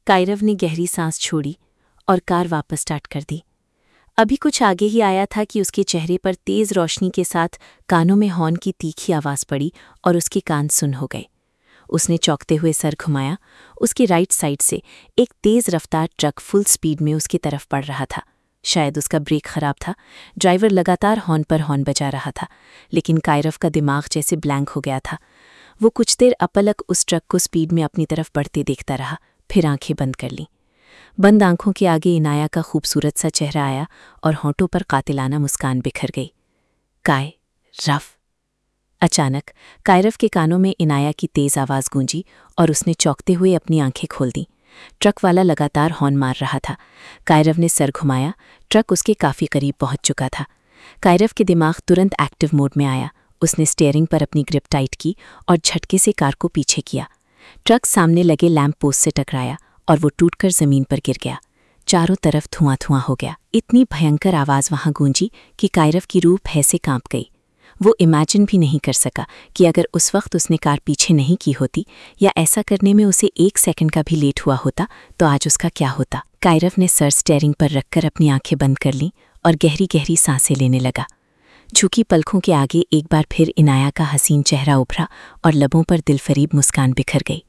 कायरव ने गहरी सांस छोड़ी और कार वापस स्टार्ट कर दी। अभी कुछ आगे ही आया था कि उसके चेहरे पर तेज रोशनी के साथ कानों में हॉर्न की तीखी आवाज़ पड़ी और उसके कान सुन हो गए। उसने चौंकते हुए सर घुमाया। उसकी राइट साइड से एक तेज़ रफ्तार ट्रक फुल स्पीड में उसकी तरफ बढ़ रहा था। शायद उसका ब्रेक खराब था। ड्राइवर लगातार हॉर्न पर हॉर्न बजा रहा था, लेकिन कायरव का दिमाग जैसे ब्लैंक हो गया था। वो कुछ देर अपलक उस ट्रक को स्पीड में अपनी तरफ बढ़ते देखता रहा, फिर आंखें बंद कर लीं। बंद आंखों के आगे इनाया का खूबसूरत सा चेहरा आया और होंठों पर कातिलाना मुस्कान बिखर गई। कायरव। अचानक कायरव के कानों में इनाया की तेज आवाज़ गूंजी और उसने चौंकते हुए अपनी आंखें खोल दीं। ट्रक वाला लगातार हॉर्न मार रहा था। कायरव ने सर घुमाया। ट्रक उसके काफ़ी करीब पहुंच चुका था। कायरव के दिमाग तुरंत एक्टिव मोड में आया। उसने स्टीयरिंग पर अपनी ग्रिप टाइट की और झटके से कार को पीछे किया। ट्रक सामने लगे लैंप पोस्ट से टकराया और वो टूटकर ज़मीन पर गिर गया। चारों तरफ धुआं धुआं हो गया। इतनी भयंकर आवाज़ वहां गूंजी कि कायरव की रूह भय से कांप गई। वो इमेजिन भी नहीं कर सका कि अगर उस वक्त उसने कार पीछे नहीं की होती या ऐसा करने में उसे 1 सेकंड का भी लेट हुआ होता तो आज उसका क्या होता। कायरव ने सर स्टीयरिंग पर रखकर अपनी आंखें बंद कर लीं और गहरी गहरी सांसें लेने लगा। झुकी पलकों के आगे एक बार फिर इनाया का हसीन चेहरा उभरा और लबों पर दिलफरीब मुस्कान बिखर गई।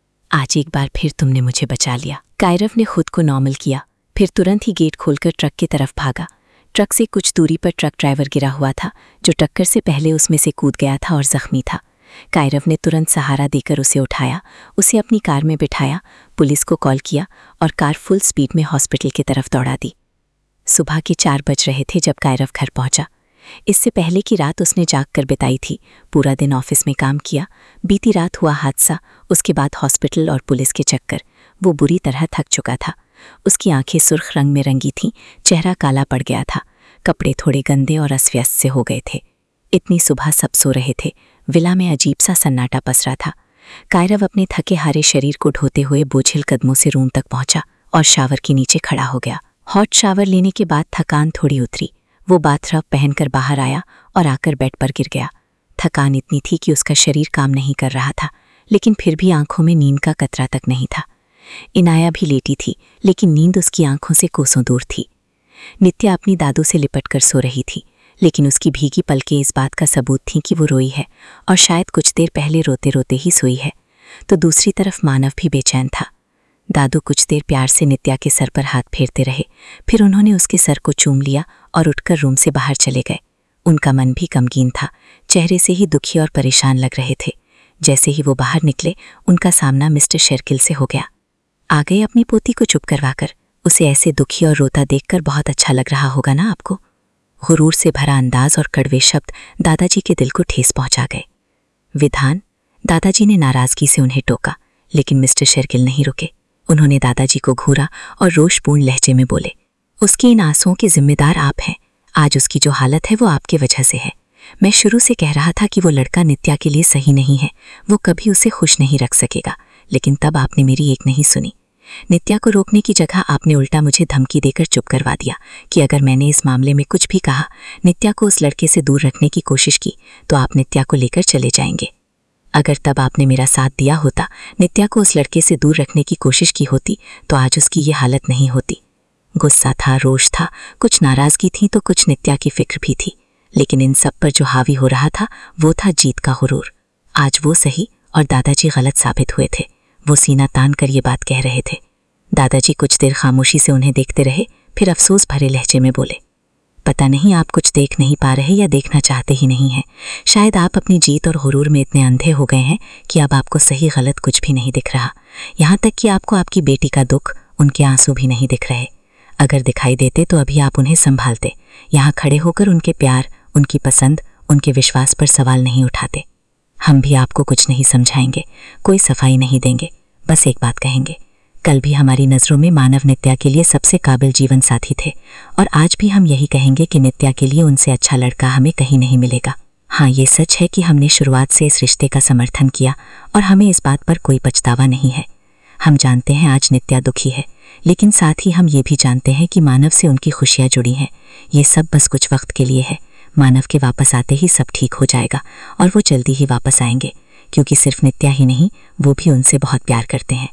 आज एक बार फिर तुमने मुझे बचा लिया। कायरव ने खुद को नॉर्मल किया, फिर तुरंत ही गेट खोलकर ट्रक की तरफ भागा। ट्रक से कुछ दूरी पर ट्रक ड्राइवर गिरा हुआ था, जो टक्कर से पहले उसमें से कूद गया था और जख्मी था। कायरव ने तुरंत सहारा देकर उसे उठाया, उसे अपनी कार में बिठाया, पुलिस को कॉल किया और कार फुल स्पीड में हॉस्पिटल की तरफ दौड़ा दी। सुबह के 4 बज रहे थे जब कायरव घर पहुंचा। इससे पहले की रात उसने जाग कर बिताई थी। पूरा दिन ऑफिस में काम किया। बीती रात हुआ हादसा, उसके बाद हॉस्पिटल और पुलिस के चक्कर। वो बुरी तरह थक चुका था। उसकी आंखें सुर्ख रंग में रंगी थीं, चेहरा काला पड़ गया था, कपड़े थोड़े गंदे और अस्त-व्यस्त से हो गए थे। इतनी सुबह सब सो रहे थे। विला में अजीब सा सन्नाटा पसरा था। कायरव अपने थके हारे शरीर को ढोते हुए बोझिल कदमों से रूम तक पहुंचा और शावर के नीचे खड़ा हो गया। हॉट शावर लेने के बाद थकान थोड़ी उतरी। वो बाथरब पहनकर बाहर आया और आकर बेड पर गिर गया। थकान इतनी थी कि उसका शरीर काम नहीं कर रहा था, लेकिन फिर भी आंखों में नींद का कतरा तक नहीं था। इनाया भी लेटी थी, लेकिन नींद उसकी आंखों से कोसों दूर थी। नित्या अपनी दादू से लिपटकर सो रही थी, लेकिन उसकी भीगी पलकें इस बात का सबूत थीं कि वो रोई है और शायद कुछ देर पहले रोते रोते ही सोई है। तो दूसरी तरफ मानव भी बेचैन था। दादू कुछ देर प्यार से नित्या के सर पर हाथ फेरते रहे, फिर उन्होंने उसके सर को चूम लिया और उठकर रूम से बाहर चले गए। उनका मन भी गमगीन था, चेहरे से ही दुखी और परेशान लग रहे थे। जैसे ही वो बाहर निकले, उनका सामना मिस्टर शेरगिल से हो गया। आ गए अपनी पोती को चुप करवाकर। उसे ऐसे दुखी और रोता देखकर बहुत अच्छा लग रहा होगा ना आपको। गुरूर से भरा अंदाज और कड़वे शब्द दादाजी के दिल को ठेस पहुंचा गए। विधान, दादाजी ने नाराजगी से उन्हें टोका, लेकिन मिस्टर शेरगिल नहीं रुके। उन्होंने दादाजी को घूरा और रोषपूर्ण लहजे में बोले, उसकी इन आंसुओं के जिम्मेदार आप हैं। आज उसकी जो हालत है वो आपके वजह से है। मैं शुरू से कह रहा था कि वो लड़का नित्या के लिए सही नहीं है, वो कभी उसे खुश नहीं रख सकेगा, लेकिन तब आपने मेरी एक नहीं सुनी। नित्या को रोकने की जगह आपने उल्टा मुझे धमकी देकर चुप करवा दिया कि अगर मैंने इस मामले में कुछ भी कहा, नित्या को उस लड़के से दूर रखने की कोशिश की, तो आप नित्या को लेकर चले जाएंगे। अगर तब आपने मेरा साथ दिया होता, नित्या को उस लड़के से दूर रखने की कोशिश की होती, तो आज उसकी ये हालत नहीं होती। गुस्सा था, रोष था, कुछ नाराजगी थी तो कुछ नित्या की फिक्र भी थी, लेकिन इन सब पर जो हावी हो रहा था वो था जीत का हुरूर। आज वो सही और दादाजी गलत साबित हुए थे। वो सीना तान कर ये बात कह रहे थे। दादाजी कुछ देर खामोशी से उन्हें देखते रहे, फिर अफसोस भरे लहजे में बोले, पता नहीं आप कुछ देख नहीं पा रहे या देखना चाहते ही नहीं हैं। शायद आप अपनी जीत और गुरूर में इतने अंधे हो गए हैं कि अब आपको सही गलत कुछ भी नहीं दिख रहा। यहाँ तक कि आपको आपकी बेटी का दुख, उनके आंसू भी नहीं दिख रहे। अगर दिखाई देते तो अभी आप उन्हें संभालते, यहाँ खड़े होकर उनके प्यार, उनकी पसंद, उनके विश्वास पर सवाल नहीं उठाते। हम भी आपको कुछ नहीं समझाएंगे, कोई सफाई नहीं देंगे, बस एक बात कहेंगे, कल भी हमारी नज़रों में मानव नित्या के लिए सबसे काबिल जीवन साथी थे और आज भी हम यही कहेंगे कि नित्या के लिए उनसे अच्छा लड़का हमें कहीं नहीं मिलेगा। हाँ, ये सच है कि हमने शुरुआत से इस रिश्ते का समर्थन किया और हमें इस बात पर कोई पछतावा नहीं है। हम जानते हैं आज नित्या दुखी है, लेकिन साथ ही हम ये भी जानते हैं कि मानव से उनकी खुशियाँ जुड़ी हैं। ये सब बस कुछ वक्त के लिए है। मानव के वापस आते ही सब ठीक हो जाएगा और वो जल्दी ही वापस आएंगे, क्योंकि सिर्फ नित्या ही नहीं, वो भी उनसे बहुत प्यार करते हैं।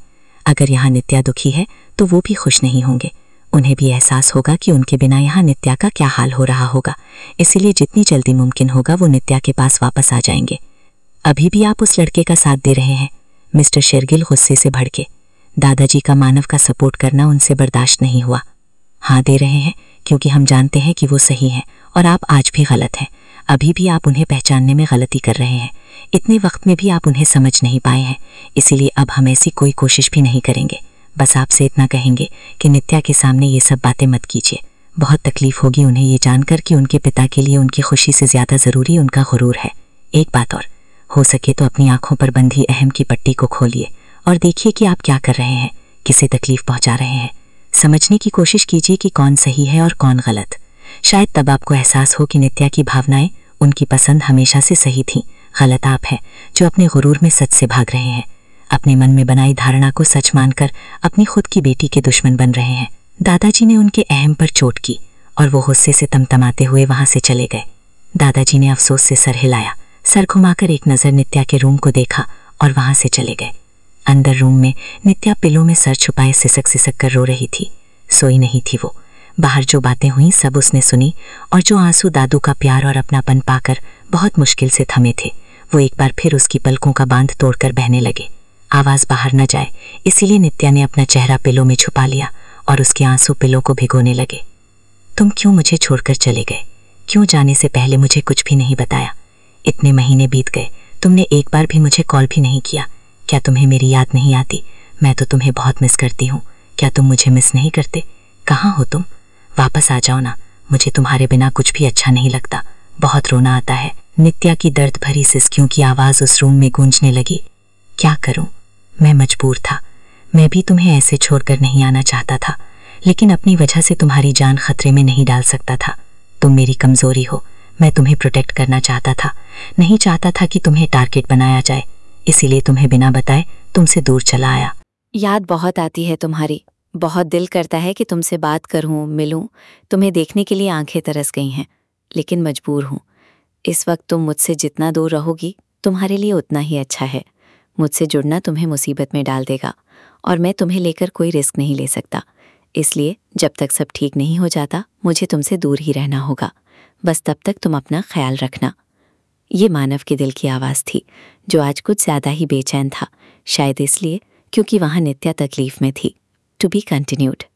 अगर यहाँ नित्या दुखी है तो वो भी खुश नहीं होंगे। उन्हें भी एहसास होगा कि उनके बिना यहाँ नित्या का क्या हाल हो रहा होगा, इसीलिए जितनी जल्दी मुमकिन होगा वो नित्या के पास वापस आ जाएंगे। अभी भी आप उस लड़के का साथ दे रहे हैं। मिस्टर शेरगिल गुस्से से भड़के। दादाजी का मानव का सपोर्ट करना उनसे बर्दाश्त नहीं हुआ। हाँ, दे रहे हैं, क्योंकि हम जानते हैं कि वो सही हैं और आप आज भी गलत हैं। अभी भी आप उन्हें पहचानने में गलती कर रहे हैं। इतने वक्त में भी आप उन्हें समझ नहीं पाए हैं, इसीलिए अब हम ऐसी कोई कोशिश भी नहीं करेंगे। बस आपसे इतना कहेंगे कि नित्या के सामने ये सब बातें मत कीजिए। बहुत तकलीफ होगी उन्हें ये जानकर कि उनके पिता के लिए उनकी खुशी से ज़्यादा ज़रूरी उनका गुरूर है। एक बात और, हो सके तो अपनी आंखों पर बंधी अहम की पट्टी को खोलिए और देखिए कि आप क्या कर रहे हैं, किसे तकलीफ पहुंचा रहे हैं। समझने की कोशिश कीजिए कि कौन सही है और कौन गलत। शायद तब आपको एहसास हो कि नित्या की भावनाएं, उनकी पसंद हमेशा से सही थी। गलत आप हैं जो अपने गुरूर में सच से भाग रहे हैं। अपने मन में बनाई धारणा को सच मानकर अपनी खुद की बेटी के दुश्मन बन रहे हैं। दादाजी ने उनके अहम पर चोट की और वो गुस्से से तमतमाते हुए वहां से चले गए। दादाजी ने अफसोस से सर हिलाया, सर घुमाकर एक नज़र नित्या के रूम को देखा और वहां से चले गए। अंदर रूम में नित्या पिलो में सर छुपाए सिसक सिसक कर रो रही थी। सोई नहीं थी वो। बाहर जो बातें हुई सब उसने सुनी और जो आंसू दादू का प्यार और अपनापन पाकर बहुत मुश्किल से थमे थे, वो एक बार फिर उसकी पलकों का बांध तोड़कर बहने लगे। आवाज़ बाहर न जाए इसीलिए नित्या ने अपना चेहरा पिलो में छुपा लिया और उसके आंसू पिलो को भिगोने लगे। तुम क्यों मुझे छोड़कर चले गए? क्यों जाने से पहले मुझे कुछ भी नहीं बताया? इतने महीने बीत गए, तुमने एक बार भी मुझे कॉल भी नहीं किया। क्या तुम्हें मेरी याद नहीं आती? मैं तो तुम्हें बहुत मिस करती हूँ। क्या तुम मुझे मिस नहीं करते? कहाँ हो तुम? वापस आ जाओ ना, मुझे तुम्हारे बिना कुछ भी अच्छा नहीं लगता। बहुत रोना आता है। नित्या की दर्द भरी सिसकियों की आवाज़ उस रूम में गूंजने लगी। क्या करूं? मैं मजबूर था। मैं भी तुम्हें ऐसे छोड़कर नहीं आना चाहता था, लेकिन अपनी वजह से तुम्हारी जान खतरे में नहीं डाल सकता था। तुम मेरी कमजोरी हो। मैं तुम्हें प्रोटेक्ट करना चाहता था, नहीं चाहता था कि तुम्हें टारगेट बनाया जाए, इसीलिए तुम्हें बिना बताए तुमसे दूर चला आया। याद बहुत आती है तुम्हारी। बहुत दिल करता है कि तुमसे बात करूं, मिलूं। तुम्हें देखने के लिए आंखें तरस गई हैं, लेकिन मजबूर हूं। इस वक्त तुम मुझसे जितना दूर रहोगी तुम्हारे लिए उतना ही अच्छा है। मुझसे जुड़ना तुम्हें मुसीबत में डाल देगा और मैं तुम्हें लेकर कोई रिस्क नहीं ले सकता। इसलिए जब तक सब ठीक नहीं हो जाता मुझे तुमसे दूर ही रहना होगा। बस तब तक तुम अपना ख्याल रखना। ये मानव के दिल की आवाज़ थी, जो आज कुछ ज़्यादा ही बेचैन था, शायद इसलिए क्योंकि वहाँ नित्या तकलीफ में थी। To be continued.